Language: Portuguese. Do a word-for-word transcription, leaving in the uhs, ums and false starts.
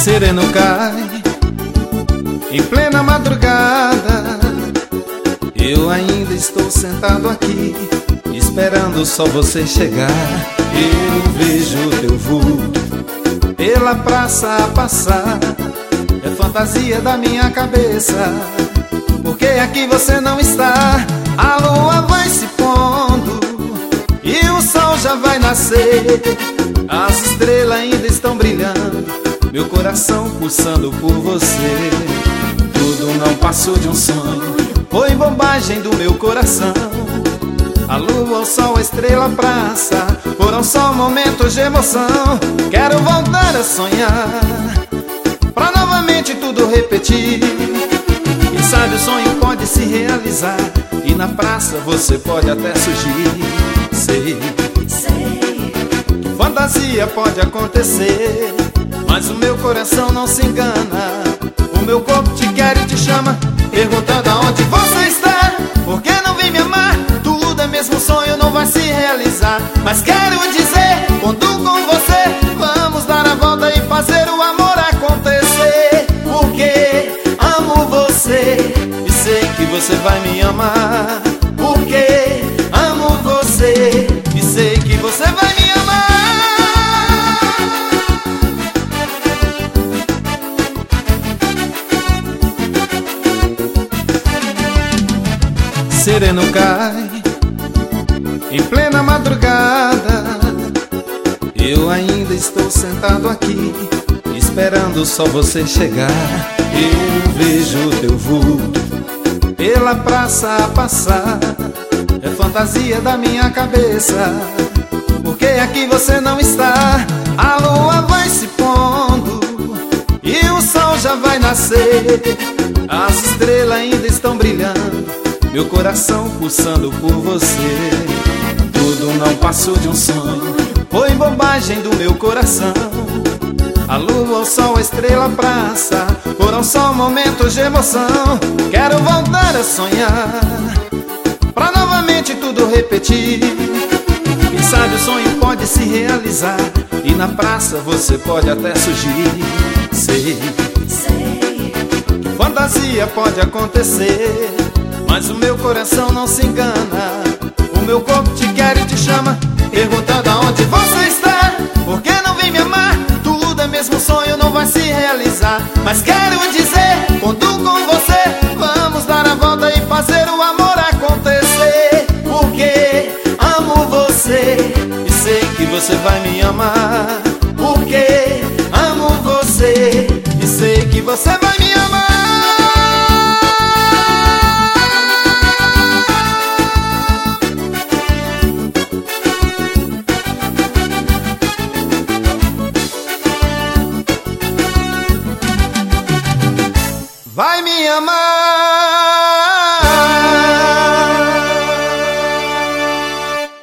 sereno cai em plena madrugada. Eu ainda estou sentado aqui, esperando só você chegar. Eu vejo teu vulto pela praça a passar. É fantasia da minha cabeça, porque aqui você não está. A lua vai se pondo e o sol já vai nascer. As estrelas ainda estão brilhando, meu coração pulsando por você. Tudo não passou de um sonho, foi bobagem do meu coração. A lua, o sol, a estrela, a praça foram só momentos de emoção. Quero voltar a sonhar, pra novamente tudo repetir. Quem sabe o sonho pode se realizar, e na praça você pode até surgir. Sei, sei que fantasia pode acontecer, mas o meu coração não se engana. O meu corpo te quer e te chama, perguntando aonde você está. Por que não vem me amar? Tudo é mesmo sonho, não vai se realizar. Mas quero dizer, conto com você. Vamos dar a volta e fazer o amor acontecer. Porque amo você e sei que você vai me amar. Porque amo você e sei que você vai me amar. Sereno cai em plena madrugada. Eu ainda estou sentado aqui, esperando só você chegar. Eu vejo teu vulto pela praça a passar. É fantasia da minha cabeça, porque aqui você não está. A lua vai se pondo e o sol já vai nascer. As estrelas ainda estão brilhando, meu coração pulsando por você. Tudo não passou de um sonho, foi bobagem do meu coração. A lua, o sol, a estrela, a praça foram só momentos de emoção. Quero voltar a sonhar, pra novamente tudo repetir. Quem sabe o sonho pode se realizar, e na praça você pode até surgir. Sei, sei que fantasia pode acontecer, mas o meu coração não se engana. O meu corpo te quer e te chama, perguntando aonde você está. Por que não vem me amar? Tudo é mesmo sonho, não vai se realizar. Mas quero dizer, conto com você. Vamos dar a volta e fazer o amor acontecer. Porque amo você e sei que você vai me amar. Porque amo você e sei que você vai me amar. Vai me amar.